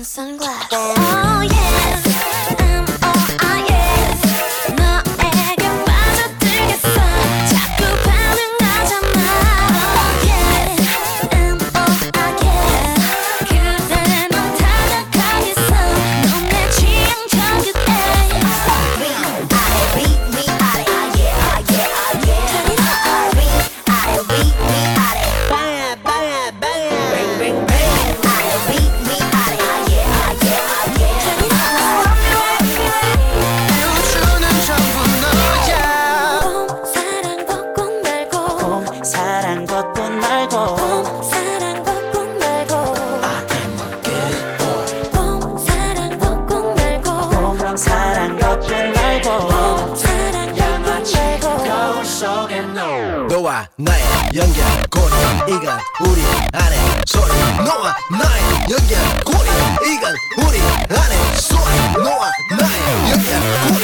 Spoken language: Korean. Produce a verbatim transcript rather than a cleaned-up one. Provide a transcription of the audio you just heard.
넌 sunglass. Oh yes, I'm all I yes. 너에게 빠져들겠어. 자꾸 반응하잖아. Oh yes, I'm all I yes. 그래 넌 타격하겠어. 넌 내 취향 정규대. 위 아래 위 위 아래 아 yeah 아 yeah 아 yeah. 위 아래 위 위 아래. Bang bang bang Bang bang bang. 아래 위 위 아래 아 yeah 아 yeah 아 yeah. 춤추는 전부 너야 봄 사랑 벚꽃 말고 봄 사랑 벚꽃 말고 봄 사랑 벚꽃 말고 봄 사랑 봄 사랑 벚꽃 말고 봄 사랑 벚꽃 말고 봄 사랑 벚꽃 말고 거울 속에 너 너와 나의 연결고리 이건 우리 안에 소리 너와 나의 연결고리 이건 우리 안에 소리 너와 나의 연결고리